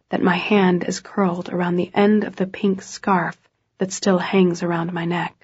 that my hand is curled around the end of the pink scarf that still hangs around my neck.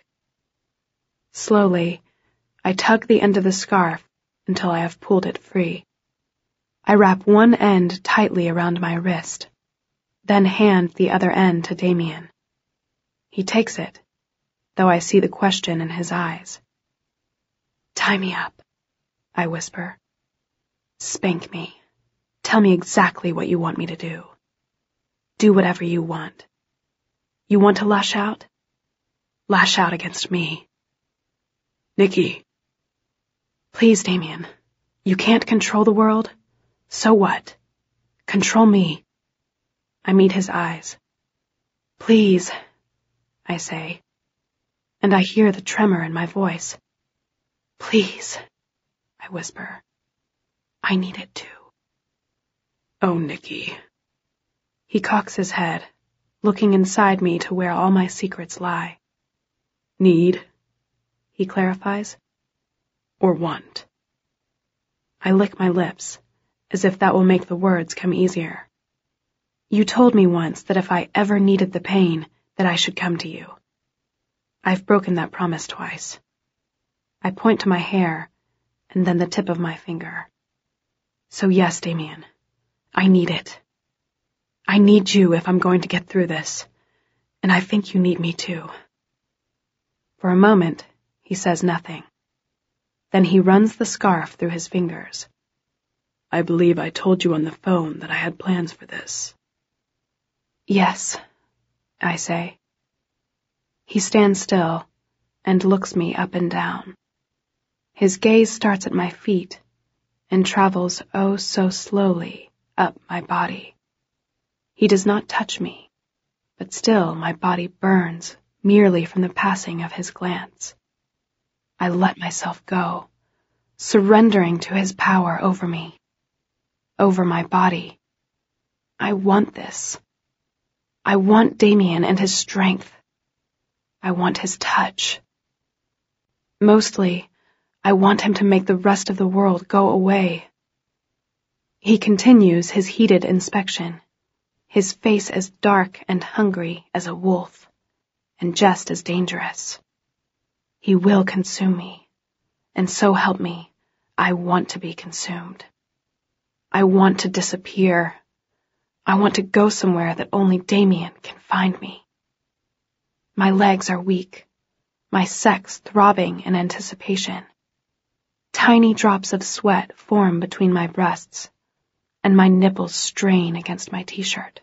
Slowly, I tug the end of the scarf until I have pulled it free. I wrap one end tightly around my wrist, then hand the other end to Damien. He takes it, though I see the question in his eyes. "Tie me up," I whisper. "Spank me. Tell me exactly what you want me to do. Do whatever you want. You want to lash out? Lash out against me." "Nikki." "Please, Damien. You can't control the world? So what? Control me." I meet his eyes. "Please," I say, and I hear the tremor in my voice. "Please," I whisper. "I need it too." "Oh, Nikki." He cocks his head, looking inside me to where all my secrets lie. "Need," he clarifies. "or want?" I lick my lips, as if that will make the words come easier. "You told me once that if I ever needed the pain, that I should come to you. I've broken that promise twice." I point to my hair, and then the tip of my finger. "So yes, Damien, I need it. I need you if I'm going to get through this, and I think you need me too." For a moment, he says nothing. Then he runs the scarf through his fingers. "I believe I told you on the phone that I had plans for this." "Yes," I say. He stands still and looks me up and down. His gaze starts at my feet and travels oh so slowly up my body. He does not touch me, but still my body burns merely from the passing of his glance. I let myself go, surrendering to his power over me, over my body. I want this. I want Damien and his strength. I want his touch. Mostly, I want him to make the rest of the world go away. He continues his heated inspection, his face as dark and hungry as a wolf, and just as dangerous. He will consume me, and so help me, I want to be consumed. I want to disappear. I want to go somewhere that only Damien can find me. My legs are weak, my sex throbbing in anticipation. Tiny drops of sweat form between my breasts, and my nipples strain against my t-shirt.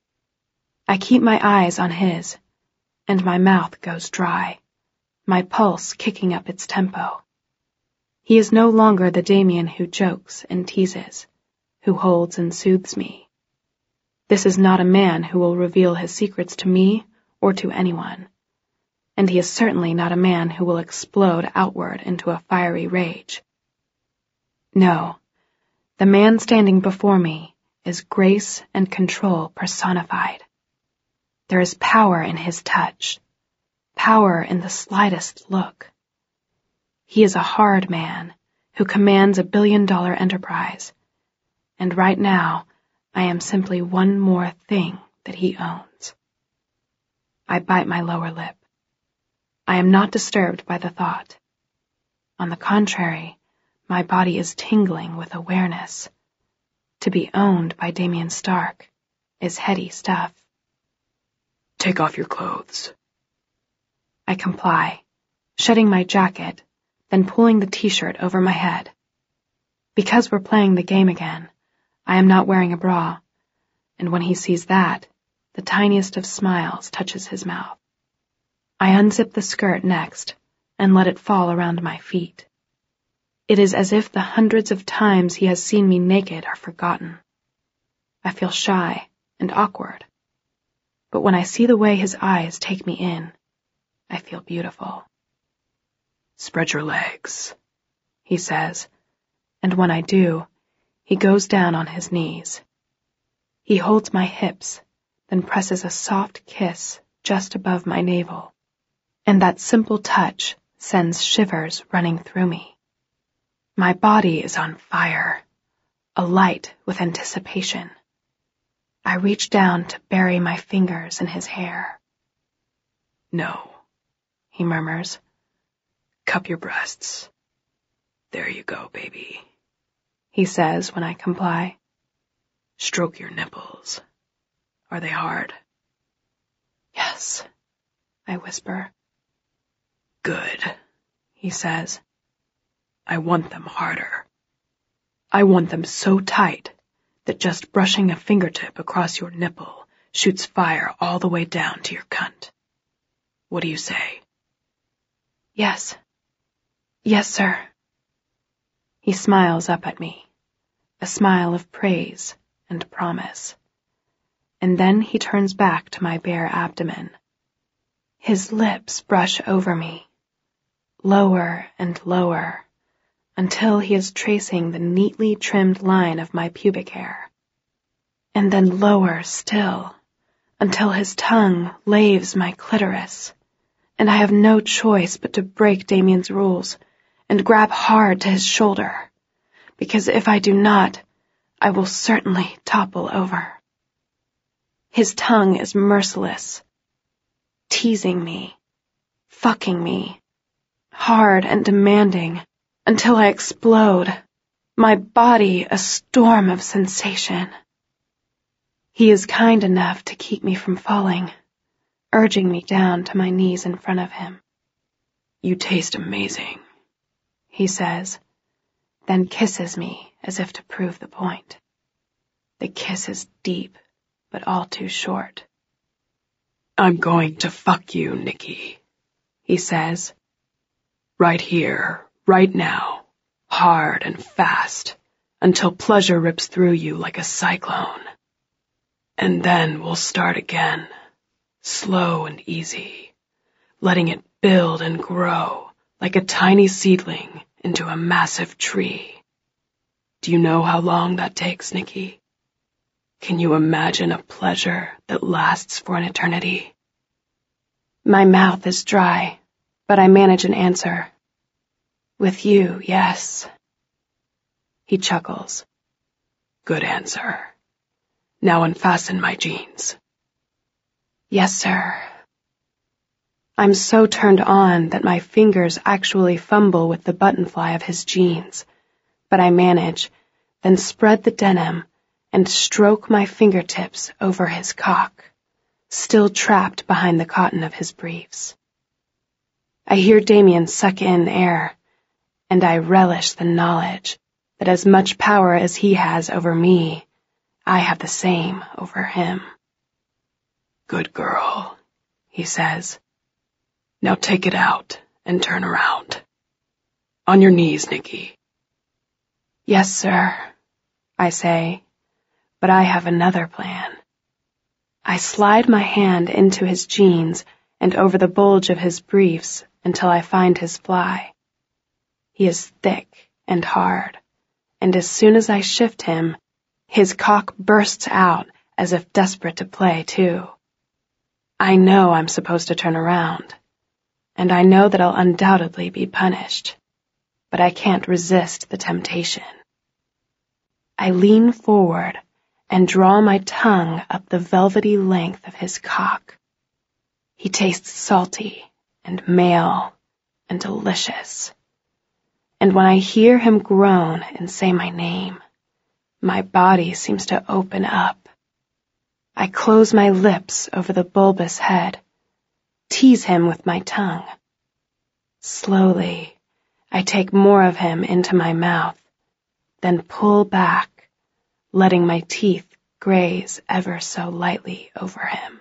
I keep my eyes on his, and my mouth goes dry, my pulse kicking up its tempo. He is no longer the Damien who jokes and teases, who holds and soothes me. This is not a man who will reveal his secrets to me or to anyone, and he is certainly not a man who will explode outward into a fiery rage. No, the man standing before me is grace and control personified. There is power in his touch, power in the slightest look. He is a hard man who commands $1 billion enterprise, and right now I am simply one more thing that he owns. I bite my lower lip. I am not disturbed by the thought. On the contrary, my body is tingling with awareness. To be owned by Damien Stark is heady stuff. "Take off your clothes." I comply, shedding my jacket, then pulling the t-shirt over my head. Because we're playing the game again, I am not wearing a bra, and when he sees that, the tiniest of smiles touches his mouth. I unzip the skirt next and let it fall around my feet. It is as if the hundreds of times he has seen me naked are forgotten. I feel shy and awkward, but when I see the way his eyes take me in, I feel beautiful. "Spread your legs," he says, and when I do, he goes down on his knees. He holds my hips, then presses a soft kiss just above my navel, and that simple touch sends shivers running through me. My body is on fire, alight with anticipation. I reach down to bury my fingers in his hair. No, he murmurs. Cup your breasts. There you go, baby, he says when I comply. Stroke your nipples. Are they hard? Yes, I whisper. Good, he says. I want them harder. I want them so tight that just brushing a fingertip across your nipple shoots fire all the way down to your cunt. What do you say? Yes. Yes, sir. He smiles up at me, a smile of praise and promise. And then he turns back to my bare abdomen. His lips brush over me, lower and lower, until he is tracing the neatly trimmed line of my pubic hair. And then lower still, until his tongue laves my clitoris, and I have no choice but to break Damien's rules and grab hard to his shoulder, because if I do not, I will certainly topple over. His tongue is merciless, teasing me, fucking me, hard and demanding, until I explode, my body a storm of sensation. He is kind enough to keep me from falling, urging me down to my knees in front of him. You taste amazing, he says, then kisses me as if to prove the point. The kiss is deep, but all too short. I'm going to fuck you, Nikki, he says. Right here, right now, hard and fast, until pleasure rips through you like a cyclone. And then we'll start again, slow and easy, letting it build and grow like a tiny seedling into a massive tree. Do you know how long that takes, Nikki? Can you imagine a pleasure that lasts for an eternity? My mouth is dry, but I manage an answer. With you, yes. He chuckles. Good answer. Now unfasten my jeans. Yes, sir. I'm so turned on that my fingers actually fumble with the buttonfly of his jeans, but I manage, then spread the denim and stroke my fingertips over his cock, still trapped behind the cotton of his briefs. I hear Damien suck in air, and I relish the knowledge that as much power as he has over me, I have the same over him. Good girl, he says. Now take it out and turn around. On your knees, Nikki. Yes, sir, I say, but I have another plan. I slide my hand into his jeans and over the bulge of his briefs until I find his fly. He is thick and hard, and as soon as I shift him, his cock bursts out as if desperate to play, too. I know I'm supposed to turn around, and I know that I'll undoubtedly be punished, but I can't resist the temptation. I lean forward and draw my tongue up the velvety length of his cock. He tastes salty and male and delicious. And when I hear him groan and say my name, my body seems to open up. I close my lips over the bulbous head, tease him with my tongue. Slowly, I take more of him into my mouth, then pull back, letting my teeth graze ever so lightly over him.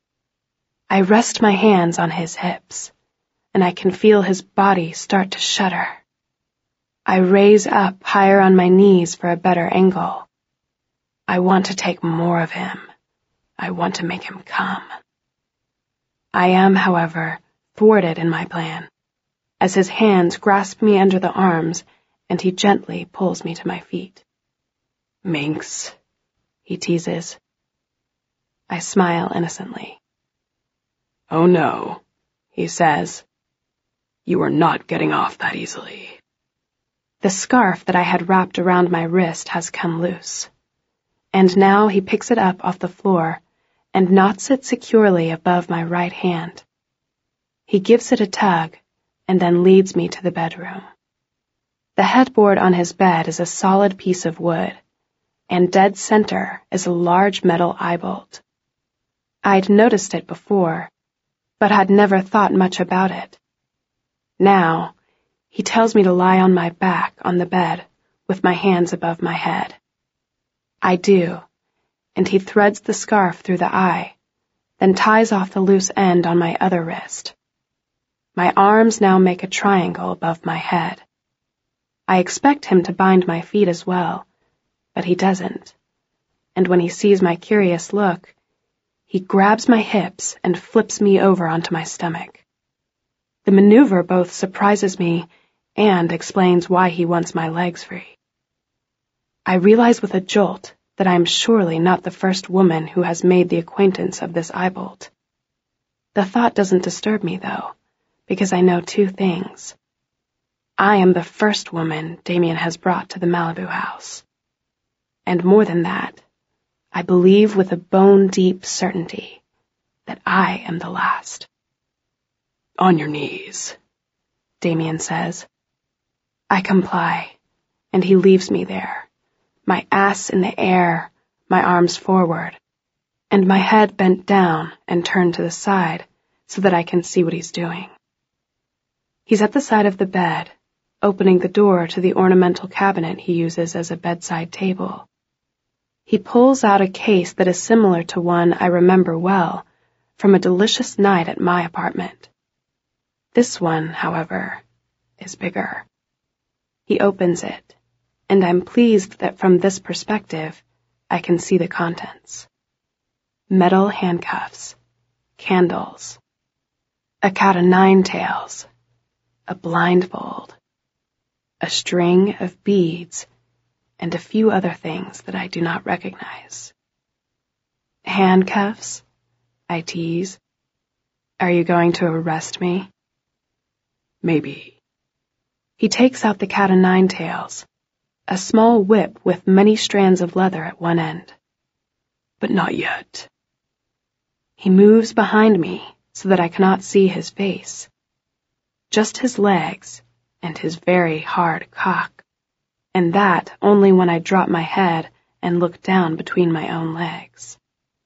I rest my hands on his hips, and I can feel his body start to shudder. I raise up higher on my knees for a better angle. I want to take more of him. I want to make him come. I am, however, thwarted in my plan, as his hands grasp me under the arms and he gently pulls me to my feet. Minx, he teases. I smile innocently. Oh no, he says. You are not getting off that easily. The scarf that I had wrapped around my wrist has come loose, and now he picks it up off the floor and knots it securely above my right hand. He gives it a tug and then leads me to the bedroom. The headboard on his bed is a solid piece of wood, and dead center is a large metal eye bolt. I'd noticed it before, but had never thought much about it. Now, he tells me to lie on my back on the bed with my hands above my head. I do, and he threads the scarf through the eye, then ties off the loose end on my other wrist. My arms now make a triangle above my head. I expect him to bind my feet as well, but he doesn't, and when he sees my curious look, he grabs my hips and flips me over onto my stomach. The maneuver both surprises me and explains why he wants my legs free. I realize with a jolt that I am surely not the first woman who has made the acquaintance of this eye bolt. The thought doesn't disturb me, though, because I know two things. I am the first woman Damien has brought to the Malibu house. And more than that, I believe with a bone-deep certainty that I am the last. On your knees, Damien says. I comply, and he leaves me there, my ass in the air, my arms forward, and my head bent down and turned to the side so that I can see what he's doing. He's at the side of the bed, opening the door to the ornamental cabinet he uses as a bedside table. He pulls out a case that is similar to one I remember well from a delicious night at my apartment. This one, however, is bigger. He opens it, and I'm pleased that from this perspective, I can see the contents. Metal handcuffs, candles, a cat o' nine tails, a blindfold, a string of beads, and a few other things that I do not recognize. Handcuffs? I tease. Are you going to arrest me? Maybe. He takes out the cat o' nine tails, a small whip with many strands of leather at one end. But not yet. He moves behind me so that I cannot see his face. Just his legs and his very hard cock, and that only when I drop my head and look down between my own legs.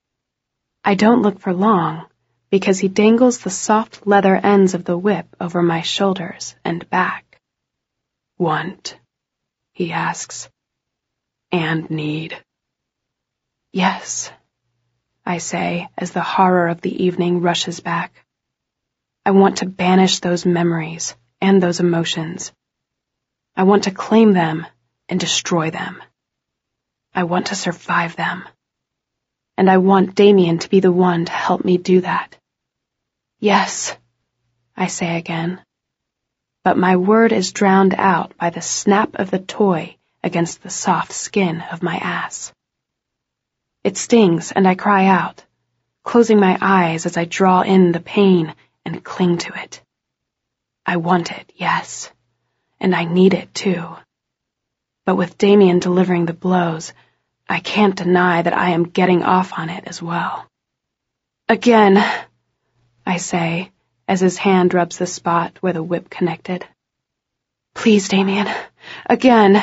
I don't look for long, because he dangles the soft leather ends of the whip over my shoulders and back. Want? He asks. And need? Yes, I say as the horror of the evening rushes back. I want to banish those memories and those emotions. I want to claim them and destroy them. I want to survive them. And I want Damien to be the one to help me do that. Yes, I say again. But my word is drowned out by the snap of the toy against the soft skin of my ass. It stings and I cry out, closing my eyes as I draw in the pain and cling to it. I want it, yes, and I need it too. But with Damien delivering the blows, I can't deny that I am getting off on it as well. Again, I say, as his hand rubs the spot where the whip connected. Please, Damien, again.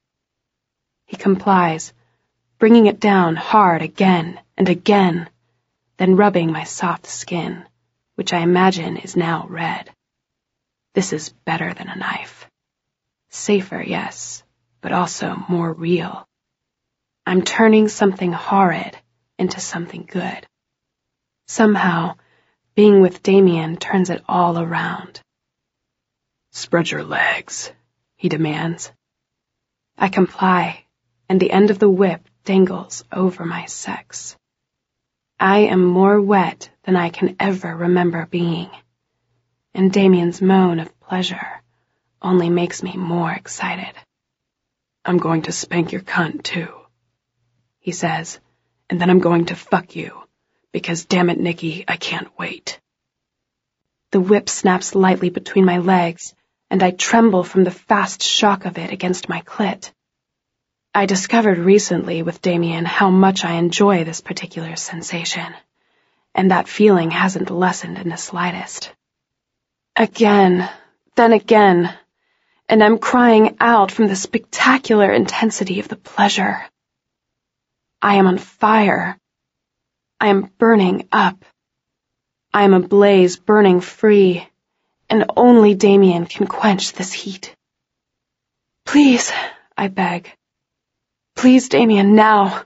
He complies, bringing it down hard again and again, then rubbing my soft skin, which I imagine is now red. This is better than a knife. Safer, yes, but also more real. I'm turning something horrid into something good. Somehow, being with Damien turns it all around. Spread your legs, he demands. I comply, and the end of the whip dangles over my sex. I am more wet than I can ever remember being, and Damien's moan of pleasure only makes me more excited. I'm going to spank your cunt, too, he says, and then I'm going to fuck you, because damn it, Nikki, I can't wait. The whip snaps lightly between my legs, and I tremble from the fast shock of it against my clit. I discovered recently with Damien how much I enjoy this particular sensation, and that feeling hasn't lessened in the slightest. Again, then again, and I'm crying out from the spectacular intensity of the pleasure. I am on fire. I am burning up. I am a blaze burning free, and only Damien can quench this heat. Please, I beg. Please, Damien, now.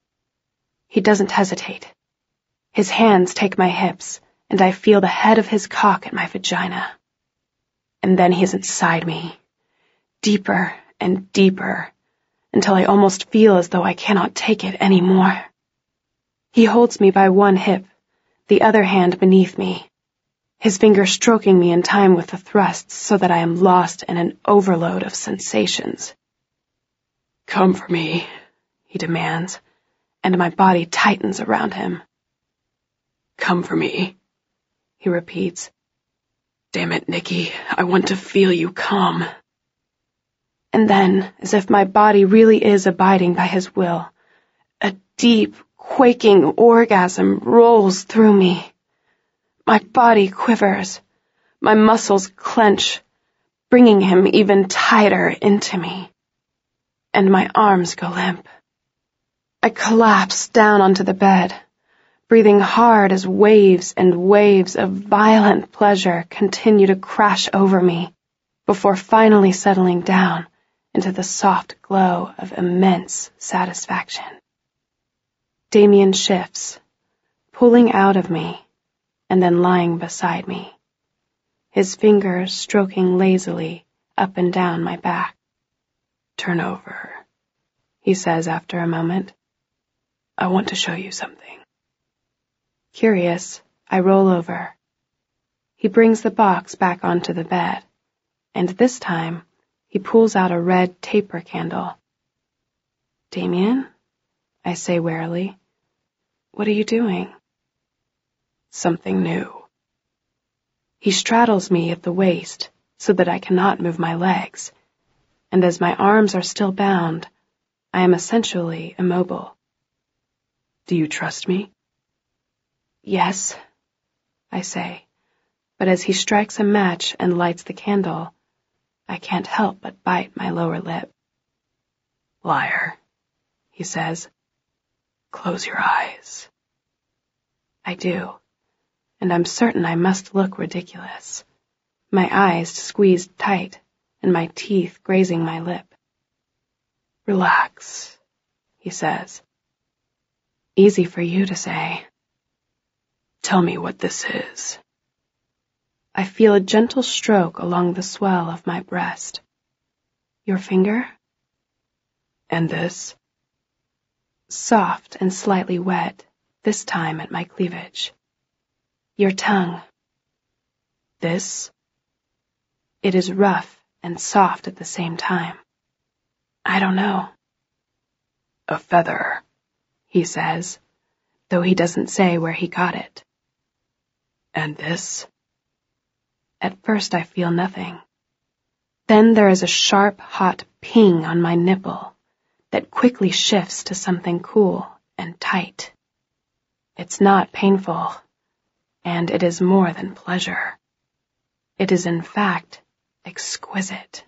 He doesn't hesitate. His hands take my hips, and I feel the head of his cock at my vagina. And then he's inside me, deeper and deeper, until I almost feel as though I cannot take it any more. He holds me by one hip, the other hand beneath me, his finger stroking me in time with the thrusts so that I am lost in an overload of sensations. Come for me, he demands, and my body tightens around him. Come for me, he repeats. Damn it, Nicky, I want to feel you come. And then, as if my body really is abiding by his will, a deep, quaking orgasm rolls through me. My body quivers, my muscles clench, bringing him even tighter into me. And my arms go limp. I collapse down onto the bed, breathing hard as waves and waves of violent pleasure continue to crash over me before finally settling down into the soft glow of immense satisfaction. Damien shifts, pulling out of me and then lying beside me, his fingers stroking lazily up and down my back. Turn over, he says after a moment. I want to show you something. Curious, I roll over. He brings the box back onto the bed, and this time he pulls out a red taper candle. Damien? I say warily. What are you doing? Something new. He straddles me at the waist so that I cannot move my legs, and as my arms are still bound, I am essentially immobile. Do you trust me? Yes, I say, but as he strikes a match and lights the candle, I can't help but bite my lower lip. Liar, he says. Close your eyes. I do, and I'm certain I must look ridiculous, my eyes squeezed tight and my teeth grazing my lip. Relax, he says. Easy for you to say. Tell me what this is. I feel a gentle stroke along the swell of my breast. Your finger? And this? Soft and slightly wet, this time at my cleavage. Your tongue. This? It is rough and soft at the same time. I don't know. A feather, he says, though he doesn't say where he got it. And this? At first I feel nothing. Then there is a sharp, hot ping on my nipple that quickly shifts to something cool and tight. It's not painful, and it is more than pleasure. It is in fact exquisite.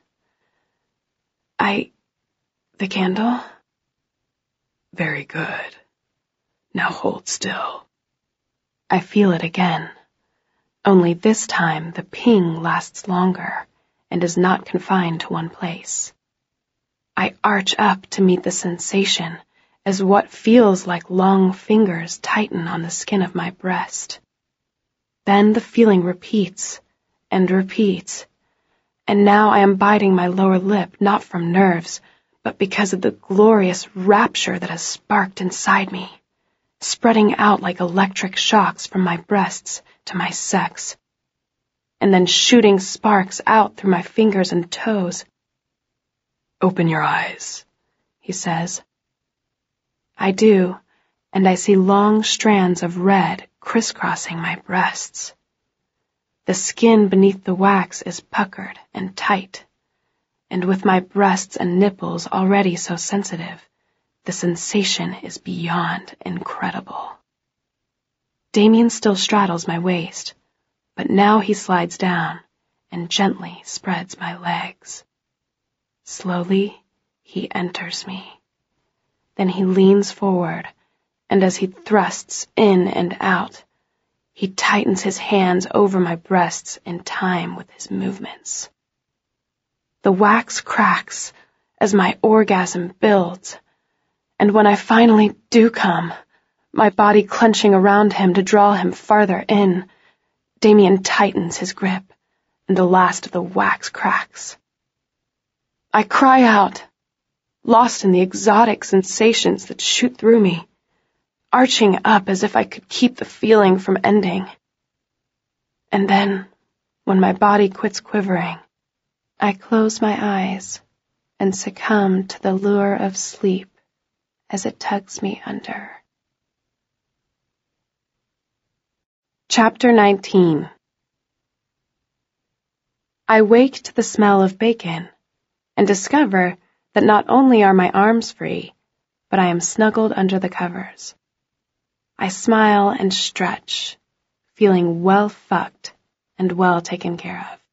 The candle? Very good. Now hold still. I feel it again, only this time the ping lasts longer and is not confined to one place. I arch up to meet the sensation as what feels like long fingers tighten on the skin of my breast. Then the feeling repeats and repeats, and now I am biting my lower lip not from nerves, but because of the glorious rapture that has sparked inside me, spreading out like electric shocks from my breasts to my sex, and then shooting sparks out through my fingers and toes. Open your eyes, he says. I do, and I see long strands of red crisscrossing my breasts. The skin beneath the wax is puckered and tight, and with my breasts and nipples already so sensitive, the sensation is beyond incredible. Damien still straddles my waist, but now he slides down and gently spreads my legs. Slowly, he enters me. Then he leans forward, and as he thrusts in and out, he tightens his hands over my breasts in time with his movements. The wax cracks as my orgasm builds, and when I finally do come, my body clenching around him to draw him farther in, Damien tightens his grip, and the last of the wax cracks. I cry out, lost in the exotic sensations that shoot through me, arching up as if I could keep the feeling from ending. And then, when my body quits quivering, I close my eyes and succumb to the lure of sleep as it tugs me under. Chapter 19. I wake to the smell of bacon and discover that not only are my arms free, but I am snuggled under the covers. I smile and stretch, feeling well fucked and well taken care of.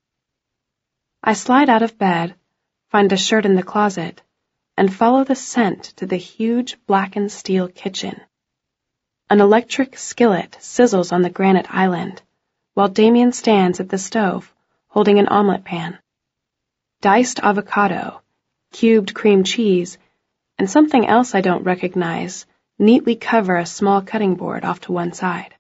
I slide out of bed, find a shirt in the closet, and follow the scent to the huge blackened steel kitchen. An electric skillet sizzles on the granite island, while Damien stands at the stove, holding an omelet pan. Diced avocado, cubed cream cheese, and something else I don't recognize neatly cover a small cutting board off to one side.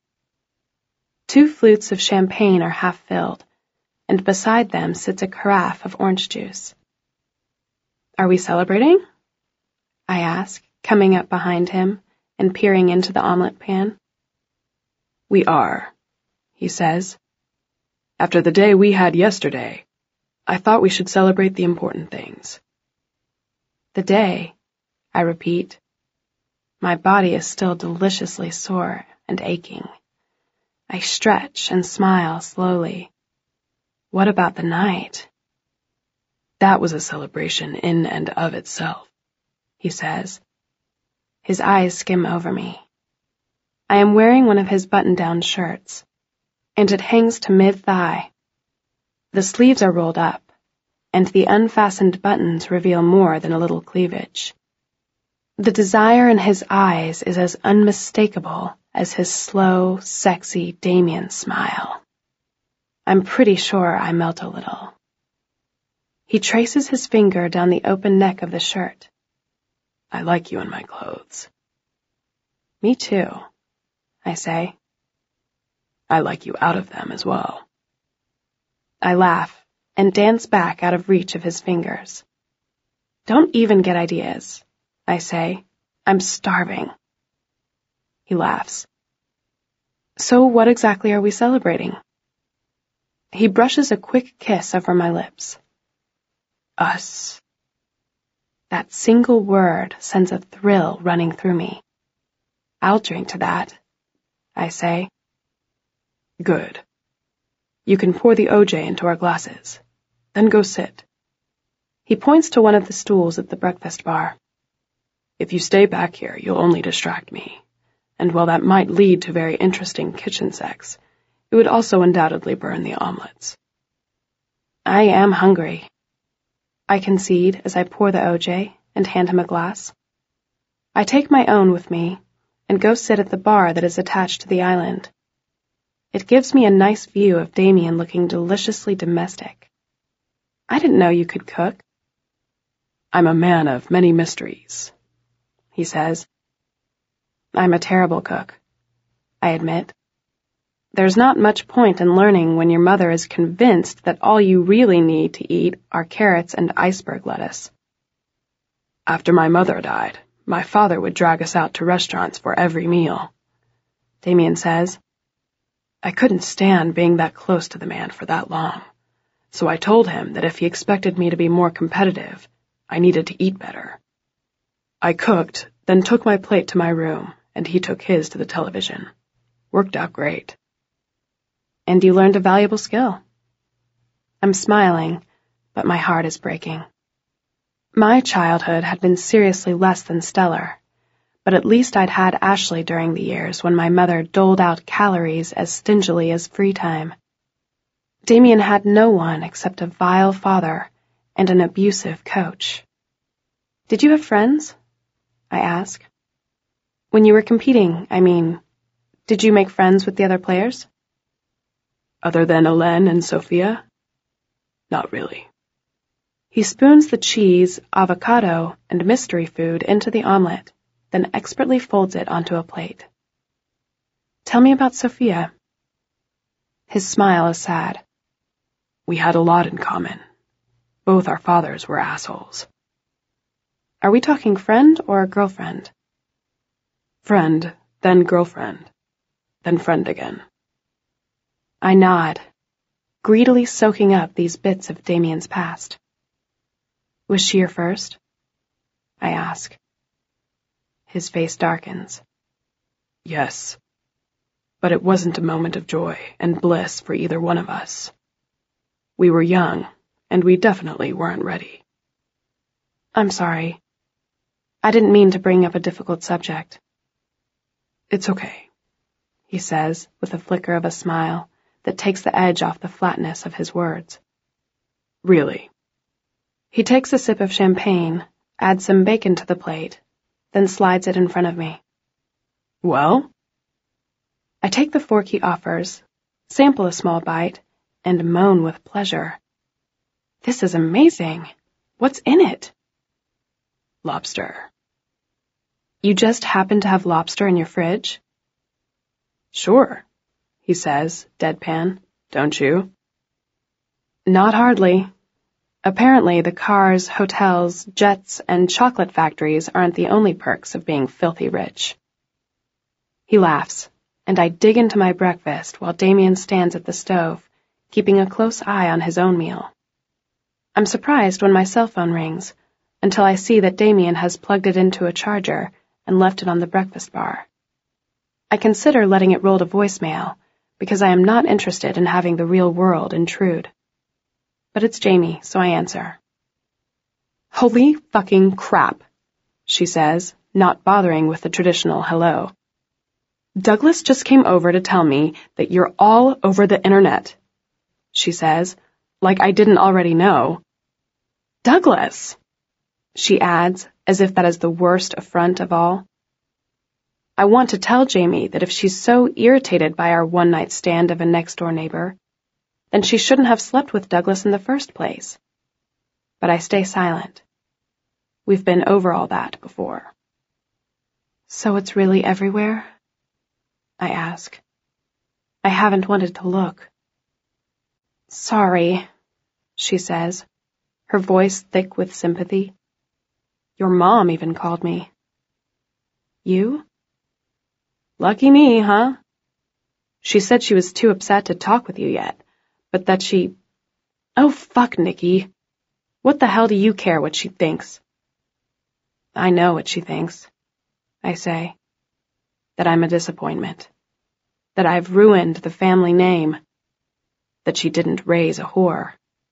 2 flutes of champagne are half filled, and beside them sits a carafe of orange juice. Are we celebrating? I ask, coming up behind him and peering into the omelet pan. We are, he says. After the day we had yesterday, I thought we should celebrate the important things. The day, I repeat. My body is still deliciously sore and aching. I stretch and smile slowly. What about the night? That was a celebration in and of itself, he says. His eyes skim over me. I am wearing one of his button-down shirts, and it hangs to mid-thigh. The sleeves are rolled up, and the unfastened buttons reveal more than a little cleavage. The desire in his eyes is as unmistakable as his slow, sexy Damien smile. I'm pretty sure I melt a little. He traces his finger down the open neck of the shirt. I like you in my clothes. Me too, I say. I like you out of them as well. I laugh and dance back out of reach of his fingers. Don't even get ideas, I say. I'm starving. He laughs. So what exactly are we celebrating? He brushes a quick kiss over my lips. Us. That single word sends a thrill running through me. I'll drink to that, I say. Good. You can pour the OJ into our glasses. Then go sit. He points to one of the stools at the breakfast bar. If you stay back here, you'll only distract me. And while that might lead to very interesting kitchen sex, it would also undoubtedly burn the omelets. I am hungry, I concede as I pour the OJ and hand him a glass. I take my own with me and go sit at the bar that is attached to the island. It gives me a nice view of Damien looking deliciously domestic. I didn't know you could cook. I'm a man of many mysteries, he says. I'm a terrible cook, I admit. There's not much point in learning when your mother is convinced that all you really need to eat are carrots and iceberg lettuce. After my mother died, my father would drag us out to restaurants for every meal, Damien says. I couldn't stand being that close to the man for that long, so I told him that if he expected me to be more competitive, I needed to eat better. I cooked, then took my plate to my room, and he took his to the television. Worked out great. And you learned a valuable skill. I'm smiling, but my heart is breaking. My childhood had been seriously less than stellar, but at least I'd had Ashley during the years when my mother doled out calories as stingily as free time. Damien had no one except a vile father and an abusive coach. Did you have friends? I ask. When you were competing, I mean, did you make friends with the other players? Other than Hélène and Sophia? Not really. He spoons the cheese, avocado, and mystery food into the omelet, then expertly folds it onto a plate. Tell me about Sophia. His smile is sad. We had a lot in common. Both our fathers were assholes. Are we talking friend or girlfriend? Friend, then girlfriend, then friend again. I nod, greedily soaking up these bits of Damien's past. Was she your first? I ask. His face darkens. Yes. But it wasn't a moment of joy and bliss for either one of us. We were young, and we definitely weren't ready. I'm sorry. I didn't mean to bring up a difficult subject. It's okay, he says with a flicker of a smile that takes the edge off the flatness of his words. Really. He takes a sip of champagne, adds some bacon to the plate, then slides it in front of me. Well? I take the fork he offers, sample a small bite, and moan with pleasure. This is amazing. What's in it? Lobster. You just happen to have lobster in your fridge? Sure, he says, deadpan. Don't you? Not hardly. Apparently, the cars, hotels, jets, and chocolate factories aren't the only perks of being filthy rich. He laughs, and I dig into my breakfast while Damien stands at the stove, keeping a close eye on his own meal. I'm surprised when my cell phone rings, until I see that Damien has plugged it into a charger and left it on the breakfast bar. I consider letting it roll to voicemail, because I am not interested in having the real world intrude. But it's Jamie, so I answer. Holy fucking crap, she says, not bothering with the traditional hello. Douglas just came over to tell me that you're all over the internet, she says, like I didn't already know. Douglas, she adds, as if that is the worst affront of all. I want to tell Jamie that if she's so irritated by our one-night stand of a next-door neighbor, then she shouldn't have slept with Douglas in the first place. But I stay silent. We've been over all that before. So it's really everywhere? I ask. I haven't wanted to look. Sorry, she says, her voice thick with sympathy. Your mom even called me. You? Lucky me, huh? She said she was too upset to talk with you yet, but that she... Oh, fuck, Nikki. What the hell do you care what she thinks? I know what she thinks, I say. That I'm a disappointment. That I've ruined the family name. That she didn't raise a whore.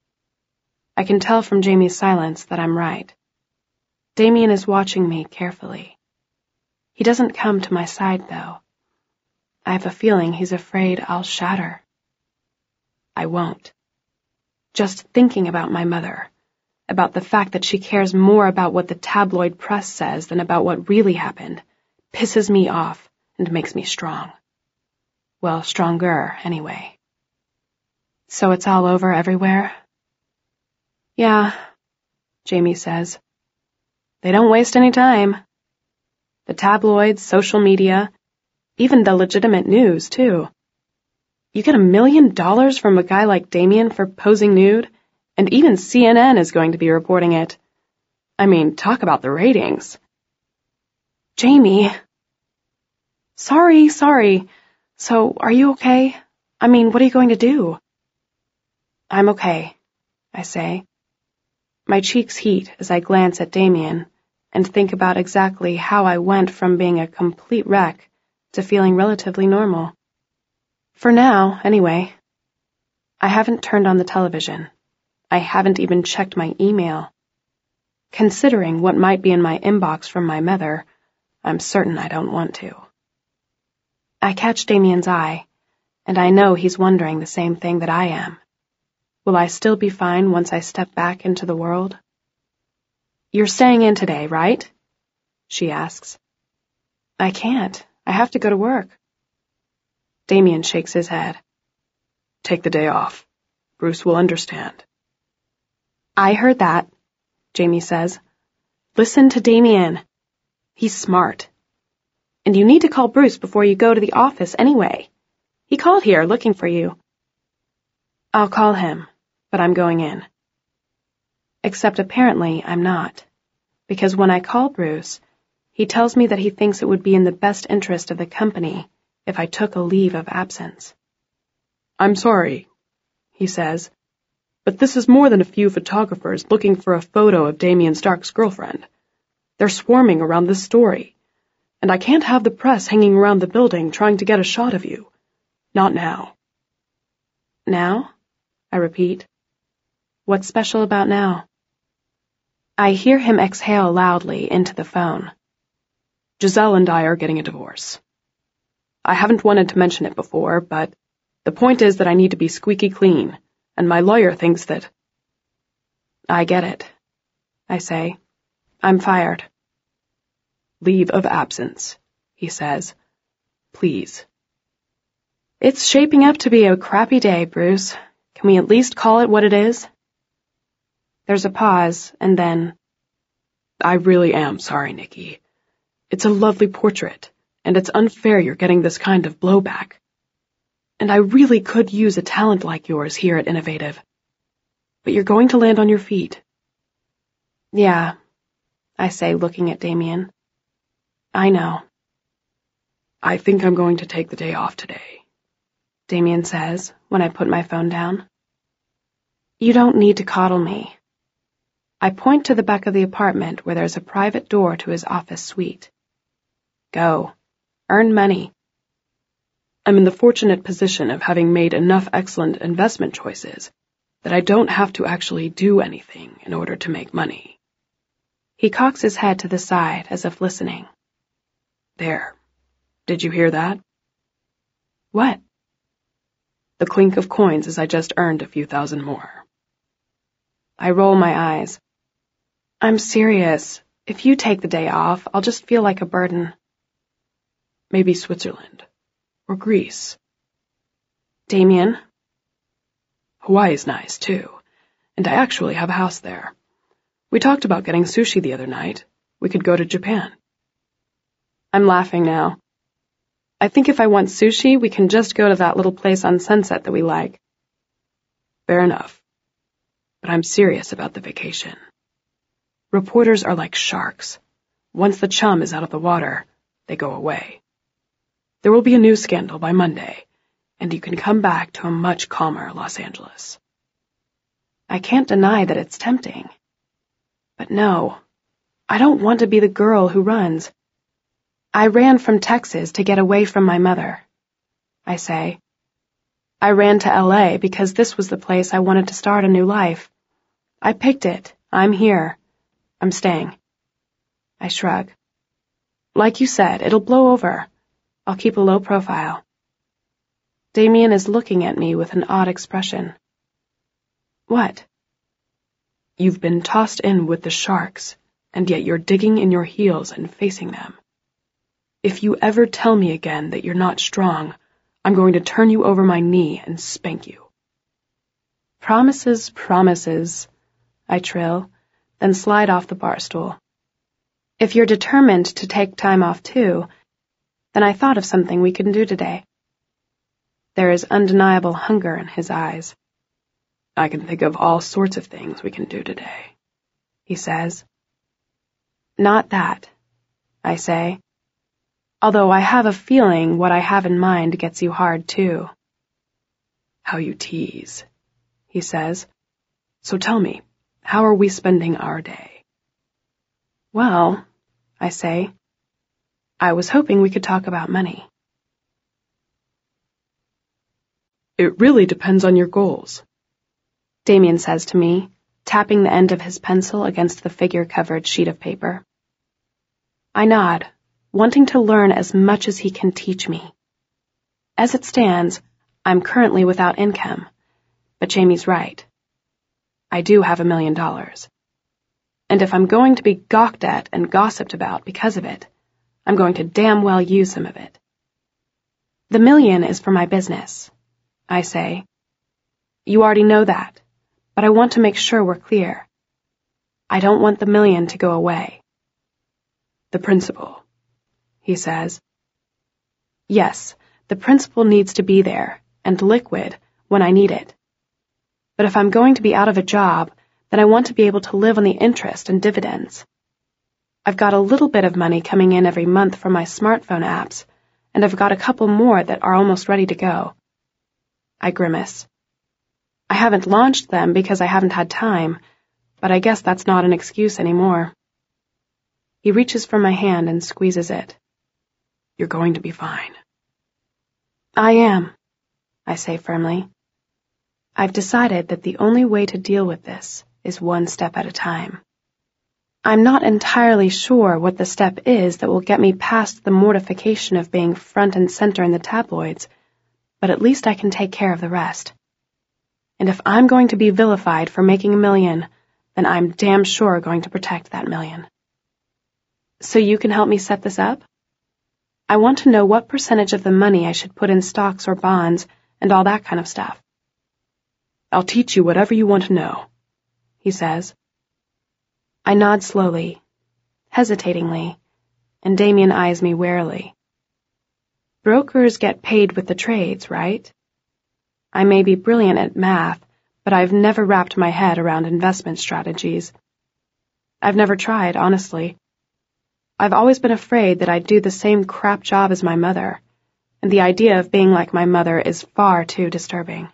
I can tell from Jamie's silence that I'm right. Damien is watching me carefully. He doesn't come to my side, though. I have a feeling he's afraid I'll shatter. I won't. Just thinking about my mother, about the fact that she cares more about what the tabloid press says than about what really happened, pisses me off and makes me strong. Well, stronger, anyway. So it's all over everywhere? Yeah, Jamie says. They don't waste any time. The tabloids, social media, even the legitimate news, too. You get $1 million from a guy like Damien for posing nude, and even CNN is going to be reporting it. I mean, talk about the ratings. Jamie. Sorry. So, are you okay? I mean, what are you going to do? I'm okay, I say. My cheeks heat as I glance at Damien and think about exactly how I went from being a complete wreck to feeling relatively normal. For now, anyway. I haven't turned on the television. I haven't even checked my email. considering what might be in my inbox from my mother, I'm certain I don't want to. I catch Damien's eye, and I know he's wondering the same thing that I am. Will I still be fine once I step back into the world? You're staying in today, right? She asks. I can't. I have to go to work. Damien shakes his head. Take the day off. Bruce will understand. I heard that, Jamie says. Listen to Damien. He's smart. And you need to call Bruce before you go to the office anyway. He called here looking for you. I'll call him, but I'm going in. Except apparently I'm not, because when I call Bruce, he tells me that he thinks it would be in the best interest of the company if I took a leave of absence. I'm sorry, he says, but this is more than a few photographers looking for a photo of Damien Stark's girlfriend. They're swarming around this story, and I can't have the press hanging around the building trying to get a shot of you. Not now. Now? I repeat. What's special about now? I hear him exhale loudly into the phone. Giselle and I are getting a divorce. I haven't wanted to mention it before, but the point is that I need to be squeaky clean, and my lawyer thinks that... I get it, I say. I'm fired. Leave of absence, he says. Please. It's shaping up to be a crappy day, Bruce. Can we at least call it what it is? There's a pause, and then... I really am sorry, Nikki. It's a lovely portrait, and it's unfair you're getting this kind of blowback. And I really could use a talent like yours here at Innovative. But you're going to land on your feet. Yeah, I say, looking at Damien. I know. I think I'm going to take the day off today, Damien says when I put my phone down. You don't need to coddle me. I point to the back of the apartment where there's a private door to his office suite. Go. Earn money. I'm in the fortunate position of having made enough excellent investment choices that I don't have to actually do anything in order to make money. He cocks his head to the side as if listening. There. Did you hear that? What? The clink of coins as I just earned a few thousand more. I roll my eyes. I'm serious. If you take the day off, I'll just feel like a burden. Maybe Switzerland. Or Greece. Damien? Hawaii's nice, too. And I actually have a house there. We talked about getting sushi the other night. We could go to Japan. I'm laughing now. I think if I want sushi, we can just go to that little place on Sunset that we like. Fair enough. But I'm serious about the vacation. Reporters are like sharks. Once the chum is out of the water, they go away. There will be a news scandal by Monday, and you can come back to a much calmer Los Angeles. I can't deny that it's tempting. But no, I don't want to be the girl who runs. I ran from Texas to get away from my mother, I say. I ran to LA because this was the place I wanted to start a new life. I picked it. I'm here. I'm staying. I shrug. Like you said, it'll blow over. I'll keep a low profile. Damien is looking at me with an odd expression. What? You've been tossed in with the sharks, and yet you're digging in your heels and facing them. If you ever tell me again that you're not strong, I'm going to turn you over my knee and spank you. Promises, promises, I trill, then slide off the bar stool. If you're determined to take time off too, then I thought of something we can do today. There is undeniable hunger in his eyes. I can think of all sorts of things we can do today, he says. Not that, I say. Although I have a feeling what I have in mind gets you hard, too. How you tease, he says. So tell me, how are we spending our day? Well, I say, I was hoping we could talk about money. It really depends on your goals, Damien says to me, tapping the end of his pencil against the figure-covered sheet of paper. I nod, wanting to learn as much as he can teach me. As it stands, I'm currently without income, but Jamie's right. I do have $1 million. And if I'm going to be gawked at and gossiped about because of it, I'm going to damn well use some of it. The $1 million is for my business, I say. You already know that, but I want to make sure we're clear. I don't want the $1 million to go away. The principal, he says. Yes, the principal needs to be there, and liquid, when I need it. But if I'm going to be out of a job, then I want to be able to live on the interest and dividends. I've got a little bit of money coming in every month from my smartphone apps, and I've got a couple more that are almost ready to go. I grimace. I haven't launched them because I haven't had time, but I guess that's not an excuse anymore. He reaches for my hand and squeezes it. You're going to be fine. I am, I say firmly. I've decided that the only way to deal with this is one step at a time. I'm not entirely sure what the step is that will get me past the mortification of being front and center in the tabloids, but at least I can take care of the rest. And if I'm going to be vilified for making $1 million, then I'm damn sure going to protect that $1 million. So you can help me set this up? I want to know what percentage of the money I should put in stocks or bonds and all that kind of stuff. I'll teach you whatever you want to know, he says. I nod slowly, hesitatingly, and Damien eyes me warily. Brokers get paid with the trades, right? I may be brilliant at math, but I've never wrapped my head around investment strategies. I've never tried, honestly. I've always been afraid that I'd do the same crap job as my mother, and the idea of being like my mother is far too disturbing.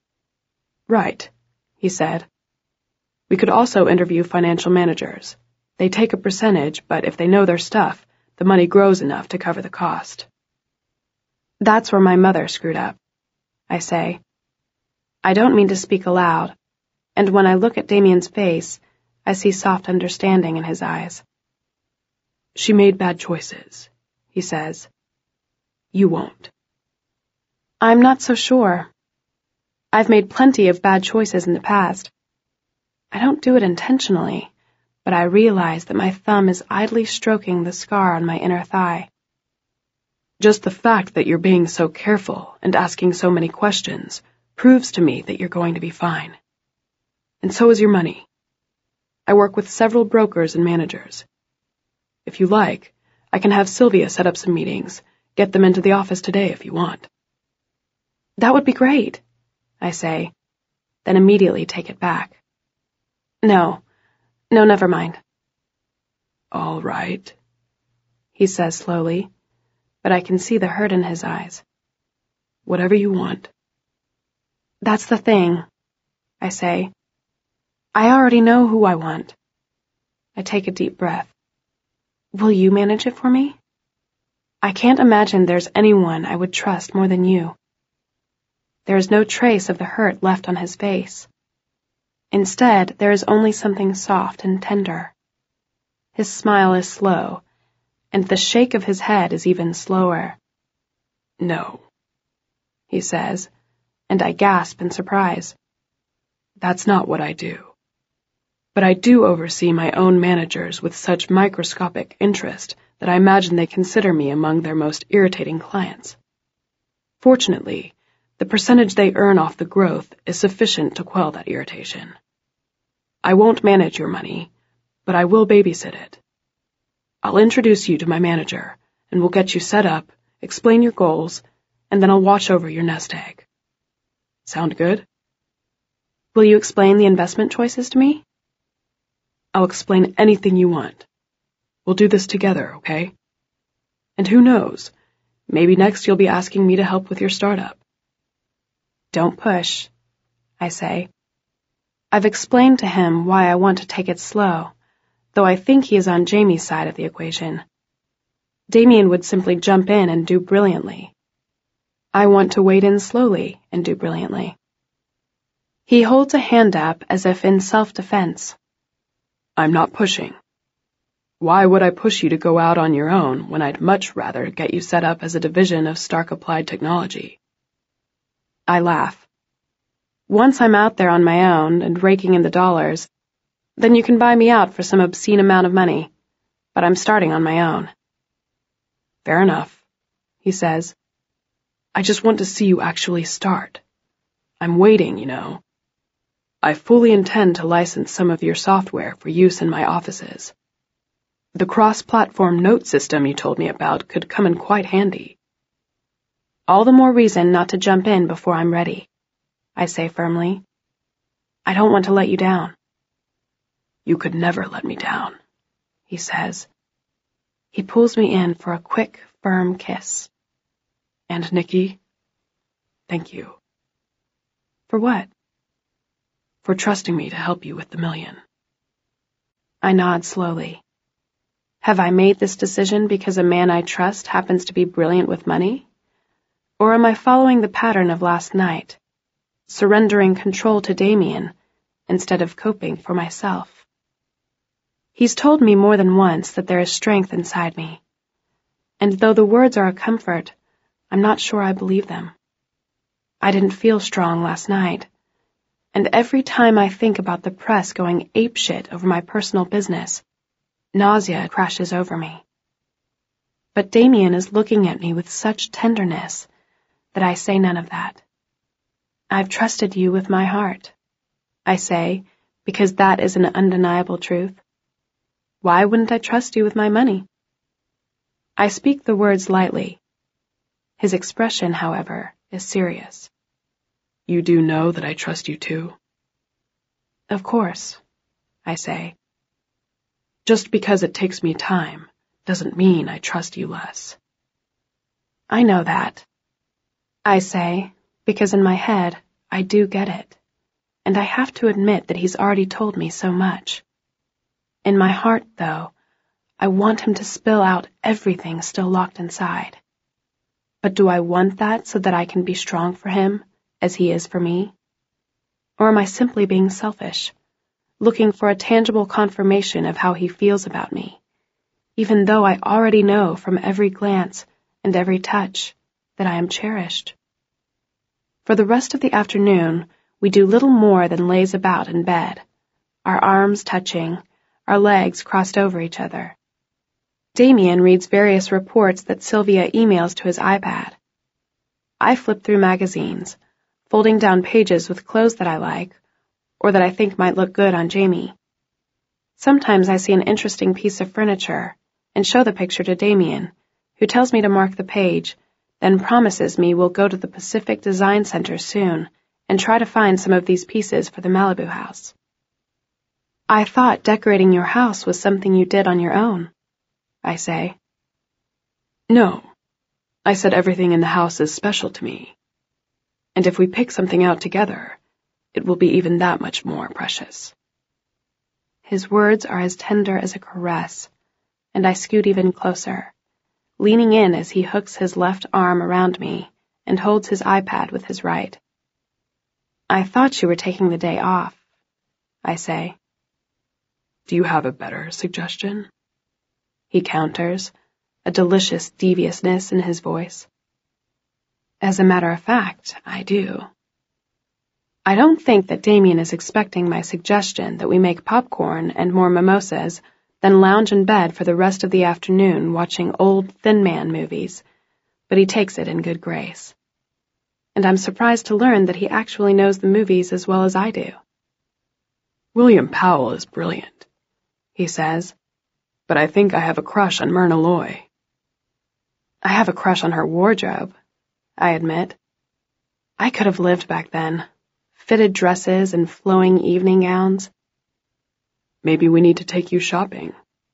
Right, he said. We could also interview financial managers. They take a percentage, but if they know their stuff, the money grows enough to cover the cost. That's where my mother screwed up, I say. I don't mean to speak aloud, and when I look at Damien's face, I see soft understanding in his eyes. She made bad choices, he says. You won't. I'm not so sure. I've made plenty of bad choices in the past. I don't do it intentionally, but I realize that my thumb is idly stroking the scar on my inner thigh. Just the fact that you're being so careful and asking so many questions proves to me that you're going to be fine. And so is your money. I work with several brokers and managers. If you like, I can have Sylvia set up some meetings, get them into the office today if you want. That would be great, I say, then immediately take it back. No, never mind. All right, he says slowly, but I can see the hurt in his eyes. Whatever you want. That's the thing, I say. I already know who I want. I take a deep breath. Will you manage it for me? I can't imagine there's anyone I would trust more than you. There is no trace of the hurt left on his face. Instead, there is only something soft and tender. His smile is slow, and the shake of his head is even slower. No, he says, and I gasp in surprise. That's not what I do. But I do oversee my own managers with such microscopic interest that I imagine they consider me among their most irritating clients. Fortunately, the percentage they earn off the growth is sufficient to quell that irritation. I won't manage your money, but I will babysit it. I'll introduce you to my manager, and we'll get you set up, explain your goals, and then I'll watch over your nest egg. Sound good? Will you explain the investment choices to me? I'll explain anything you want. We'll do this together, okay? And who knows, maybe next you'll be asking me to help with your startup. Don't push, I say. I've explained to him why I want to take it slow, though I think he is on Jamie's side of the equation. Damien would simply jump in and do brilliantly. I want to wade in slowly and do brilliantly. He holds a hand up as if in self-defense. I'm not pushing. Why would I push you to go out on your own when I'd much rather get you set up as a division of Stark Applied Technology? I laugh. Once I'm out there on my own and raking in the dollars, then you can buy me out for some obscene amount of money. But I'm starting on my own. Fair enough, he says. I just want to see you actually start. I'm waiting, you know. I fully intend to license some of your software for use in my offices. The cross-platform note system you told me about could come in quite handy. All the more reason not to jump in before I'm ready, I say firmly. I don't want to let you down. You could never let me down, he says. He pulls me in for a quick, firm kiss. And Nikki, thank you. For what? For trusting me to help you with the $1 million. I nod slowly. Have I made this decision because a man I trust happens to be brilliant with money? Or am I following the pattern of last night, surrendering control to Damien instead of coping for myself? He's told me more than once that there is strength inside me, and though the words are a comfort, I'm not sure I believe them. I didn't feel strong last night, and every time I think about the press going apeshit over my personal business, nausea crashes over me. But Damien is looking at me with such tenderness that I say none of that. I've trusted you with my heart, I say, because that is an undeniable truth. Why wouldn't I trust you with my money? I speak the words lightly. His expression, however, is serious. You do know that I trust you too? Of course, I say. Just because it takes me time doesn't mean I trust you less. I know that, I say, because in my head I do get it, and I have to admit that he's already told me so much. In my heart, though, I want him to spill out everything still locked inside. But do I want that so that I can be strong for him, as he is for me? Or am I simply being selfish, looking for a tangible confirmation of how he feels about me, even though I already know from every glance and every touch that I am cherished? For the rest of the afternoon, we do little more than laze about in bed, our arms touching, our legs crossed over each other. Damien reads various reports that Sylvia emails to his iPad. I flip through magazines, folding down pages with clothes that I like, or that I think might look good on Jamie. Sometimes I see an interesting piece of furniture and show the picture to Damien, who tells me to mark the page, then promises me we'll go to the Pacific Design Center soon and try to find some of these pieces for the Malibu house. I thought decorating your house was something you did on your own, I say. No, I said everything in the house is special to me. And if we pick something out together, it will be even that much more precious. His words are as tender as a caress, and I scoot even closer, leaning in as he hooks his left arm around me and holds his iPad with his right. I thought you were taking the day off, I say. Do you have a better suggestion? He counters, a delicious deviousness in his voice. As a matter of fact, I do. I don't think that Damien is expecting my suggestion that we make popcorn and more mimosas, then lounge in bed for the rest of the afternoon watching old Thin Man movies, but he takes it in good grace. And I'm surprised to learn that he actually knows the movies as well as I do. William Powell is brilliant, he says, but I think I have a crush on Myrna Loy. I have a crush on her wardrobe, I admit. I could have lived back then. Fitted dresses and flowing evening gowns. Maybe we need to take you shopping.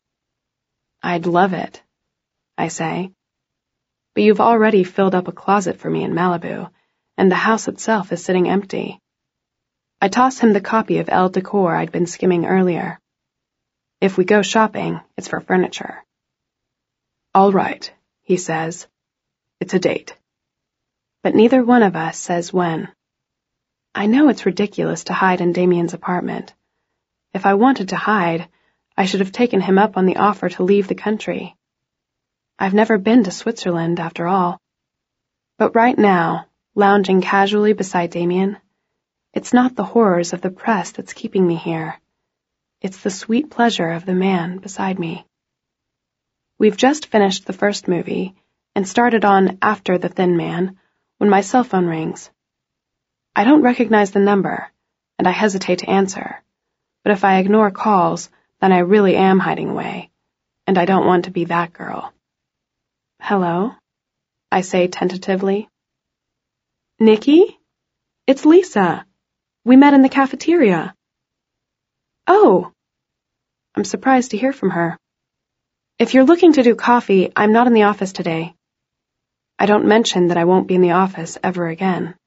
I'd love it, I say. But you've already filled up a closet for me in Malibu, and the house itself is sitting empty. I toss him the copy of Elle Decor I'd been skimming earlier. If we go shopping, it's for furniture. All right, he says. It's a date. But neither one of us says when. I know it's ridiculous to hide in Damien's apartment. If I wanted to hide, I should have taken him up on the offer to leave the country. I've never been to Switzerland, after all. But right now, lounging casually beside Damien, it's not the horrors of the press that's keeping me here. It's the sweet pleasure of the man beside me. We've just finished the first movie and started on After the Thin Man when my cell phone rings. I don't recognize the number, and I hesitate to answer, but if I ignore calls, then I really am hiding away, and I don't want to be that girl. Hello? I say tentatively. Nikki? It's Lisa. We met in the cafeteria. Oh! I'm surprised to hear from her. If you're looking to do coffee, I'm not in the office today. I don't mention that I won't be in the office ever again.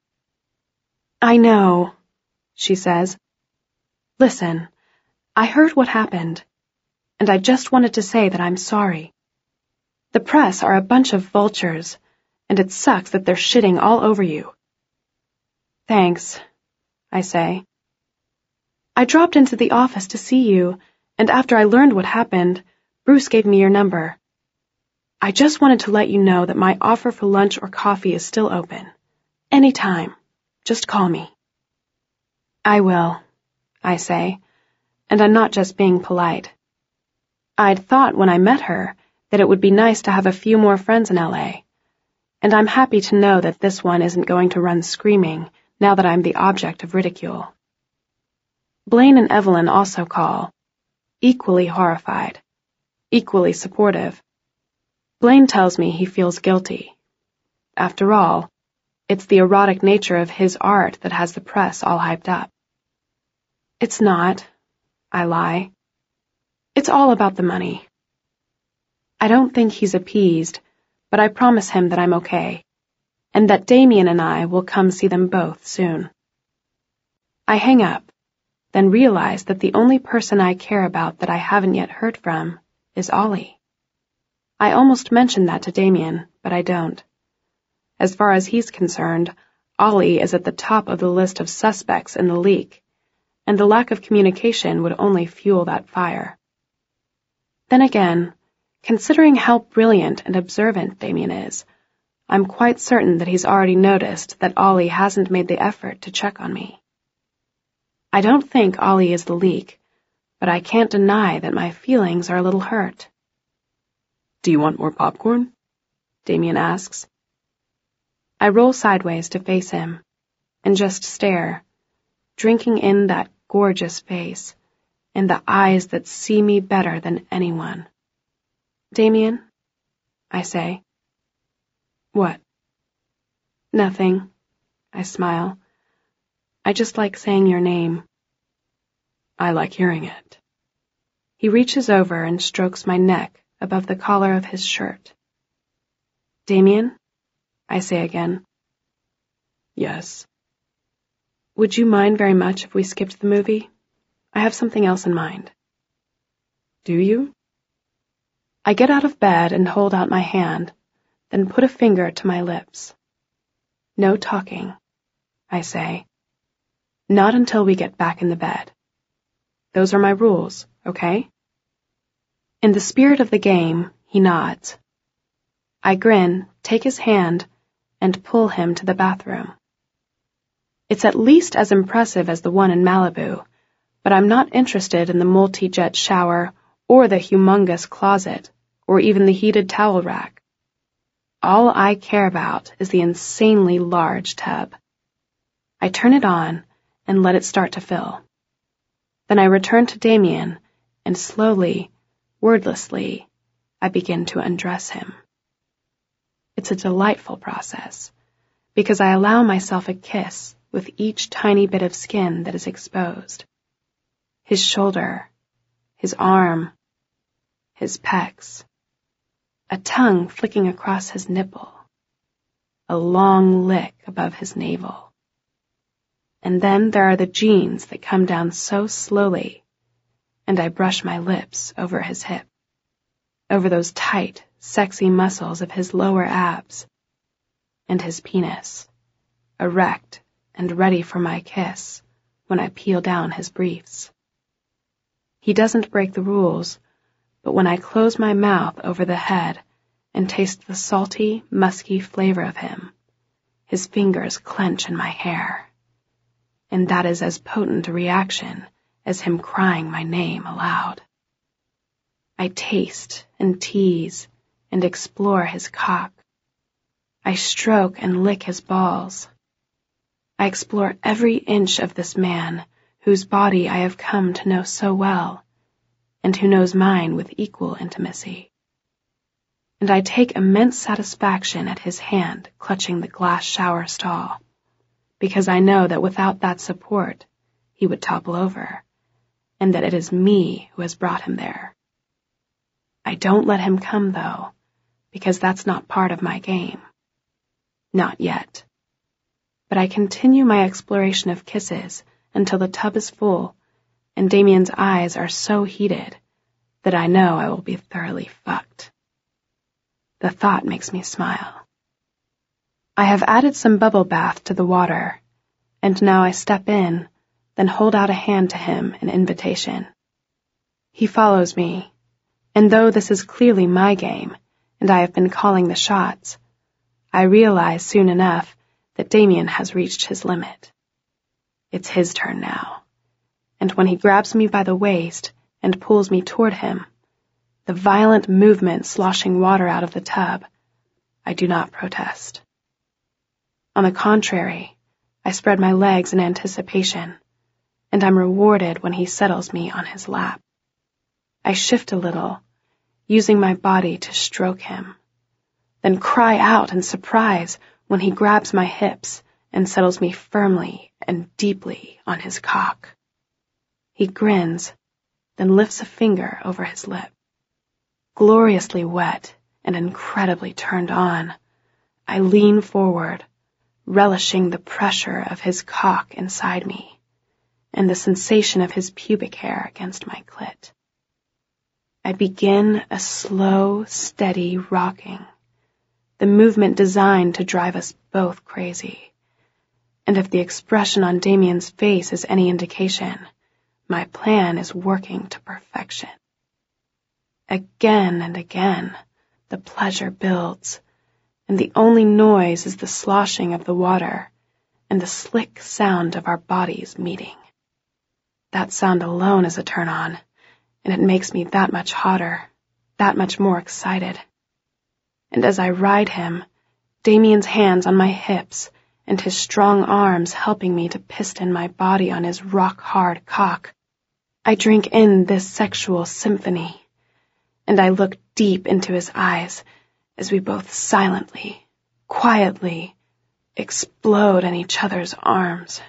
I know, she says. Listen, I heard what happened, and I just wanted to say that I'm sorry. The press are a bunch of vultures, and it sucks that they're shitting all over you. Thanks, I say. I dropped into the office to see you, and after I learned what happened, Bruce gave me your number. I just wanted to let you know that my offer for lunch or coffee is still open. Anytime. Just call me. I will, I say, and I'm not just being polite. I'd thought when I met her that it would be nice to have a few more friends in LA, and I'm happy to know that this one isn't going to run screaming now that I'm the object of ridicule. Blaine and Evelyn also call, equally horrified, equally supportive. Blaine tells me he feels guilty. After all, it's the erotic nature of his art that has the press all hyped up. It's not, I lie. It's all about the money. I don't think he's appeased, but I promise him that I'm okay, and that Damien and I will come see them both soon. I hang up, then realize that the only person I care about that I haven't yet heard from is Ollie. I almost mentioned that to Damien, but I don't. As far as he's concerned, Ollie is at the top of the list of suspects in the leak, and the lack of communication would only fuel that fire. Then again, considering how brilliant and observant Damien is, I'm quite certain that he's already noticed that Ollie hasn't made the effort to check on me. I don't think Ollie is the leak, but I can't deny that my feelings are a little hurt. Do you want more popcorn? Damien asks. I roll sideways to face him, and just stare, drinking in that gorgeous face, and the eyes that see me better than anyone. Damien, I say. What? Nothing, I smile. I just like saying your name. I like hearing it. He reaches over and strokes my neck above the collar of his shirt. Damien, I say again. Yes. Would you mind very much if we skipped the movie? I have something else in mind. Do you? I get out of bed and hold out my hand, then put a finger to my lips. No talking, I say. Not until we get back in the bed. Those are my rules, okay? In the spirit of the game, he nods. I grin, take his hand, and pull him to the bathroom. It's at least as impressive as the one in Malibu, but I'm not interested in the multi-jet shower or the humongous closet or even the heated towel rack. All I care about is the insanely large tub. I turn it on and let it start to fill. Then I return to Damien, and slowly, wordlessly, I begin to undress him. It's a delightful process, because I allow myself a kiss with each tiny bit of skin that is exposed. His shoulder, his arm, his pecs, a tongue flicking across his nipple, a long lick above his navel. And then there are the jeans that come down so slowly, and I brush my lips over his hip, over those tight, sexy muscles of his lower abs, and his penis, erect and ready for my kiss when I peel down his briefs. He doesn't break the rules, but when I close my mouth over the head and taste the salty, musky flavor of him, his fingers clench in my hair. And that is as potent a reaction as him crying my name aloud. I taste and tease and explore his cock. I stroke and lick his balls. I explore every inch of this man whose body I have come to know so well, and who knows mine with equal intimacy. And I take immense satisfaction at his hand clutching the glass shower stall, because I know that without that support he would topple over, and that it is me who has brought him there. I don't let him come, though, because that's not part of my game. Not yet. But I continue my exploration of kisses until the tub is full, and Damien's eyes are so heated that I know I will be thoroughly fucked. The thought makes me smile. I have added some bubble bath to the water, and now I step in, then hold out a hand to him in invitation. He follows me, and though this is clearly my game, and I have been calling the shots, I realize soon enough that Damien has reached his limit. It's his turn now, and when he grabs me by the waist and pulls me toward him, the violent movement sloshing water out of the tub, I do not protest. On the contrary, I spread my legs in anticipation, and I'm rewarded when he settles me on his lap. I shift a little, using my body to stroke him, then cry out in surprise when he grabs my hips and settles me firmly and deeply on his cock. He grins, then lifts a finger over his lip. Gloriously wet and incredibly turned on, I lean forward, relishing the pressure of his cock inside me and the sensation of his pubic hair against my clit. I begin a slow, steady rocking, the movement designed to drive us both crazy. And if the expression on Damien's face is any indication, my plan is working to perfection. Again and again, the pleasure builds, and the only noise is the sloshing of the water and the slick sound of our bodies meeting. That sound alone is a turn-on, and it makes me that much hotter, that much more excited. And as I ride him, Damien's hands on my hips and his strong arms helping me to piston my body on his rock-hard cock, I drink in this sexual symphony, and I look deep into his eyes as we both silently, quietly, explode in each other's arms.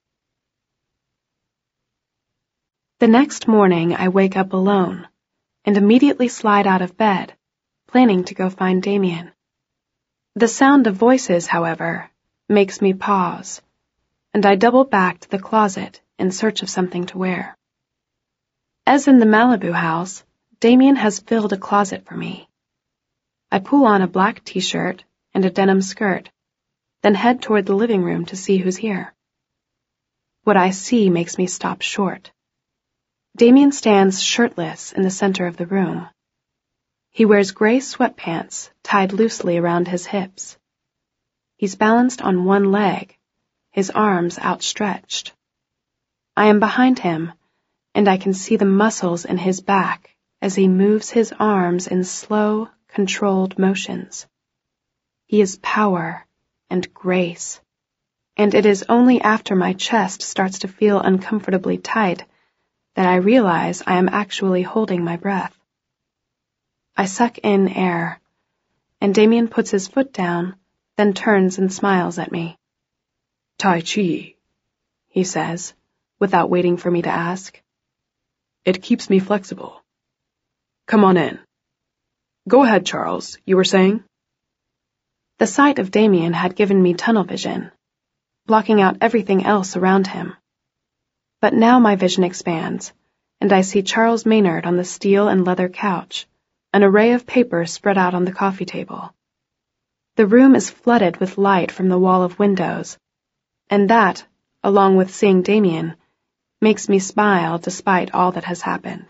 The next morning I wake up alone and immediately slide out of bed, planning to go find Damien. The sound of voices, however, makes me pause, and I double back to the closet in search of something to wear. As in the Malibu house, Damien has filled a closet for me. I pull on a black t-shirt and a denim skirt, then head toward the living room to see who's here. What I see makes me stop short. Damien stands shirtless in the center of the room. He wears gray sweatpants tied loosely around his hips. He's balanced on one leg, his arms outstretched. I am behind him, and I can see the muscles in his back as he moves his arms in slow, controlled motions. He is power and grace, and it is only after my chest starts to feel uncomfortably tight that I realize I am actually holding my breath. I suck in air, and Damien puts his foot down, then turns and smiles at me. Tai Chi, he says, without waiting for me to ask. It keeps me flexible. Come on in. Go ahead, Charles, you were saying? The sight of Damien had given me tunnel vision, blocking out everything else around him. But now my vision expands, and I see Charles Maynard on the steel and leather couch, an array of papers spread out on the coffee table. The room is flooded with light from the wall of windows, And that, along with seeing Damien, makes me smile despite all that has happened.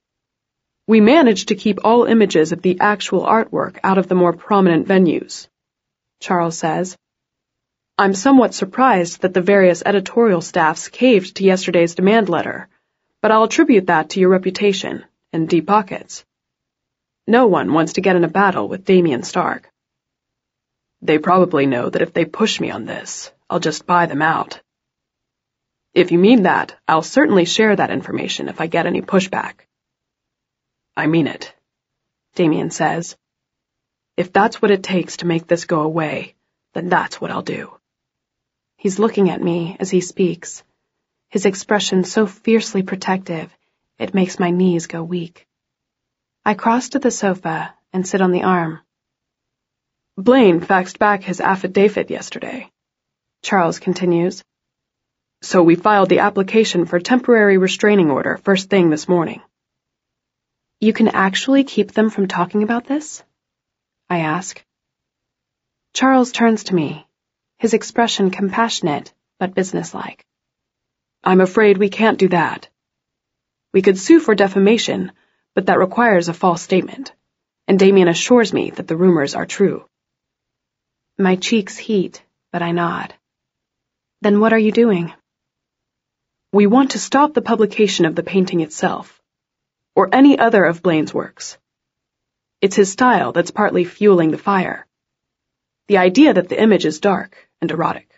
We managed to keep all images of the actual artwork out of the more prominent venues, Charles says. I'm somewhat surprised that the various editorial staffs caved to yesterday's demand letter, but I'll attribute that to your reputation and deep pockets. No one wants to get in a battle with Damien Stark. They probably know that if they push me on this, I'll just buy them out. If you mean that, I'll certainly share that information if I get any pushback. I mean it, Damien says. If that's what it takes to make this go away, then that's what I'll do. He's looking at me as he speaks, his expression so fiercely protective it makes my knees go weak. I cross to the sofa and sit on the arm. Blaine faxed back his affidavit yesterday, Charles continues. So we filed the application for temporary restraining order first thing this morning. You can actually keep them from talking about this? I ask. Charles turns to me, his expression compassionate but businesslike. I'm afraid we can't do that. We could sue for defamation, but that requires a false statement, and Damien assures me that the rumors are true. My cheeks heat, but I nod. Then what are you doing? We want to stop the publication of the painting itself, or any other of Blaine's works. It's his style that's partly fueling the fire. The idea that the image is dark and erotic.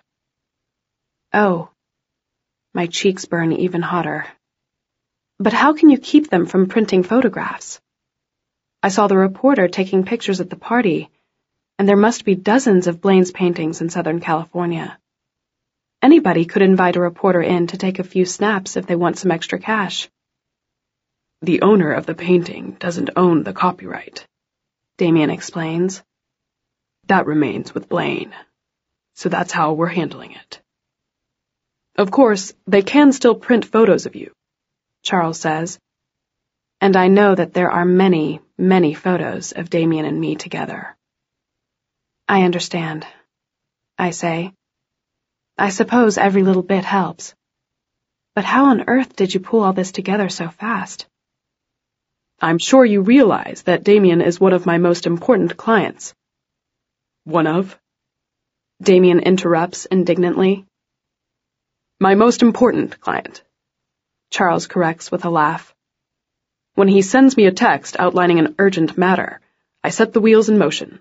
Oh. My cheeks burn even hotter. But how can you keep them from printing photographs? I saw the reporter taking pictures at the party, and there must be dozens of Blaine's paintings in Southern California. Anybody could invite a reporter in to take a few snaps if they want some extra cash. The owner of the painting doesn't own the copyright, Damien explains. That remains with Blaine, so that's how we're handling it. Of course, they can still print photos of you, Charles says, and I know that there are many, many photos of Damien and me together. I understand, I say. I suppose every little bit helps. But how on earth did you pull all this together so fast? I'm sure you realize that Damien is one of my most important clients. One of? Damien interrupts indignantly. My most important client, Charles corrects with a laugh. When he sends me a text outlining an urgent matter, I set the wheels in motion.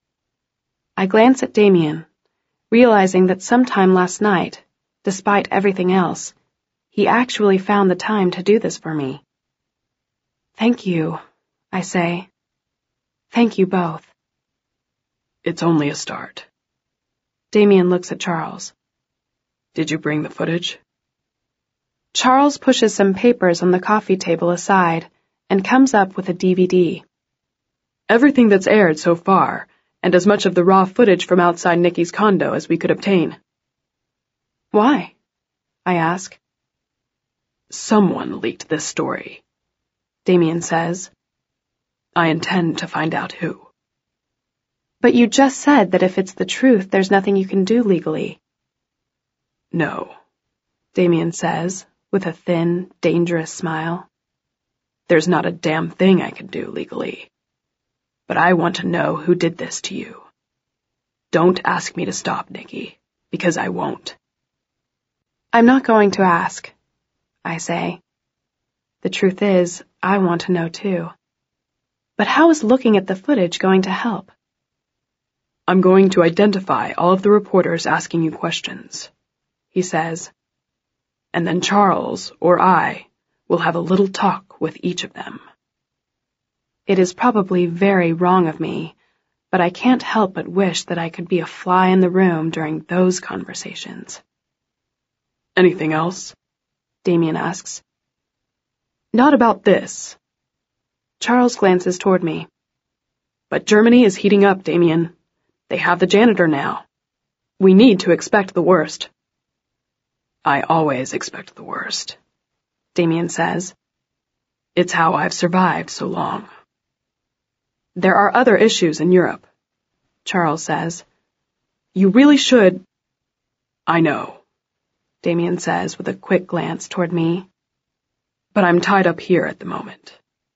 I glance at Damien, realizing that sometime last night, despite everything else, he actually found the time to do this for me. Thank you, I say. Thank you both. It's only a start. Damien looks at Charles. Did you bring the footage? Charles pushes some papers on the coffee table aside and comes up with a DVD. Everything that's aired so far, and as much of the raw footage from outside Nikki's condo as we could obtain. Why? I ask. Someone leaked this story, Damien says. I intend to find out who. But you just said that if it's the truth, there's nothing you can do legally. No, Damien says, with a thin, dangerous smile. There's not a damn thing I can do legally. But I want to know who did this to you. Don't ask me to stop, Nikki, because I won't. I'm not going to ask, I say. The truth is, I want to know too. But how is looking at the footage going to help? I'm going to identify all of the reporters asking you questions, he says. And then Charles, or I, will have a little talk with each of them. It is probably very wrong of me, but I can't help but wish that I could be a fly in the room during those conversations. Anything else? Damien asks. Not about this. Charles glances toward me. But Germany is heating up, Damien. They have the janitor now. We need to expect the worst. I always expect the worst, Damien says. It's how I've survived so long. There are other issues in Europe, Charles says. You really should. I know, Damien says with a quick glance toward me. But I'm tied up here at the moment.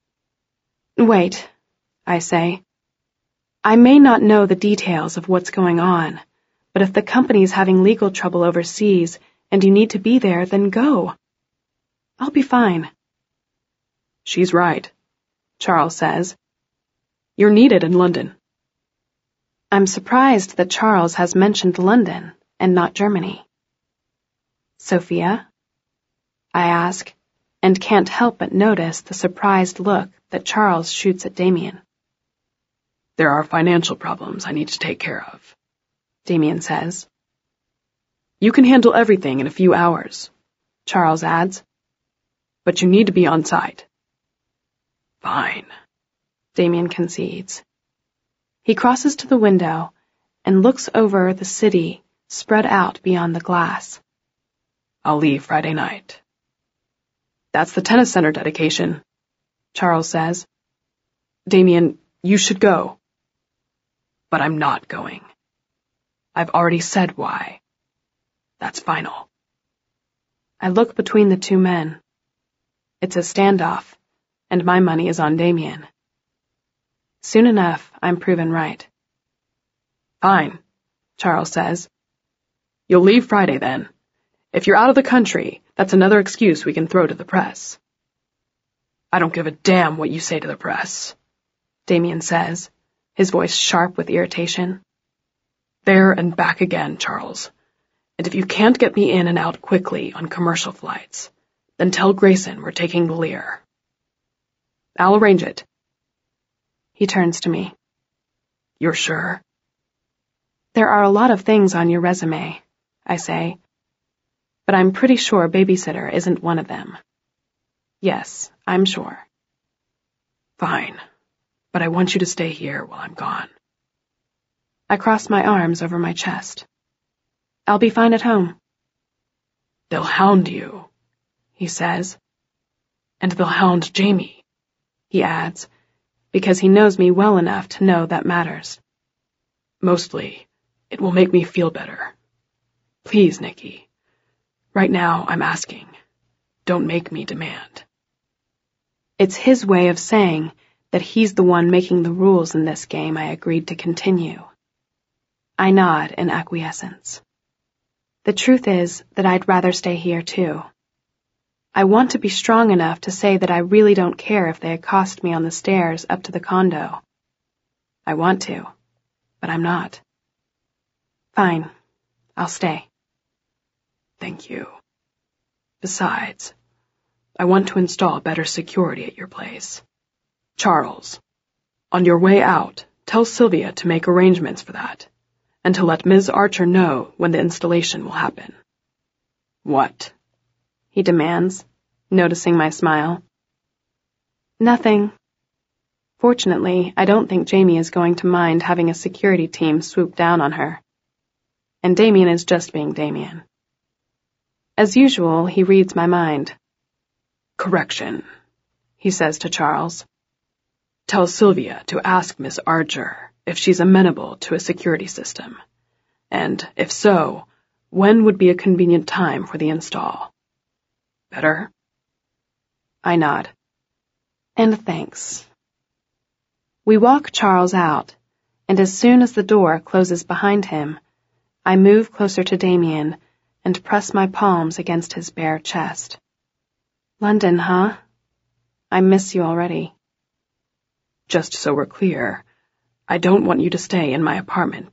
Wait, I say. I may not know the details of what's going on, but if the company's having legal trouble overseas and you need to be there, then go. I'll be fine. She's right, Charles says. You're needed in London. I'm surprised that Charles has mentioned London and not Germany. Sophia? I ask, and can't help but notice the surprised look that Charles shoots at Damien. There are financial problems I need to take care of, Damien says. You can handle everything in a few hours, Charles adds. But you need to be on site. Fine, Damien concedes. He crosses to the window and looks over the city spread out beyond the glass. I'll leave Friday night. That's the tennis center dedication, Charles says. Damien, you should go. But I'm not going. I've already said why. That's final. I look between the two men. It's a standoff, and my money is on Damien. Soon enough, I'm proven right. Fine, Charles says. You'll leave Friday then. If you're out of the country, that's another excuse we can throw to the press. I don't give a damn what you say to the press, Damien says, his voice sharp with irritation. There and back again, Charles. And if you can't get me in and out quickly on commercial flights, then tell Grayson we're taking the Lear. I'll arrange it. He turns to me. You're sure? There are a lot of things on your resume, I say, but I'm pretty sure babysitter isn't one of them. Yes, I'm sure. Fine, but I want you to stay here while I'm gone. I cross my arms over my chest. I'll be fine at home. They'll hound you, he says. And they'll hound Jamie, he adds, because he knows me well enough to know that matters. Mostly, it will make me feel better. Please, Nikki. Right now, I'm asking. Don't make me demand. It's his way of saying that he's the one making the rules in this game I agreed to continue. I nod in acquiescence. The truth is that I'd rather stay here too. I want to be strong enough to say that I really don't care if they accost me on the stairs up to the condo. I want to, but I'm not. Fine, I'll stay. Thank you. Besides, I want to install better security at your place. Charles, on your way out, tell Sylvia to make arrangements for that, and to let Ms. Archer know when the installation will happen. What? He demands, noticing my smile. Nothing. Fortunately, I don't think Jamie is going to mind having a security team swoop down on her. And Damien is just being Damien. As usual, he reads my mind. Correction, he says to Charles. Tell Sylvia to ask Miss Archer if she's amenable to a security system, and if so, when would be a convenient time for the install. Better? I nod. And thanks. We walk Charles out, and as soon as the door closes behind him, I move closer to Damien and press my palms against his bare chest. London, huh? I miss you already. Just so we're clear, I don't want you to stay in my apartment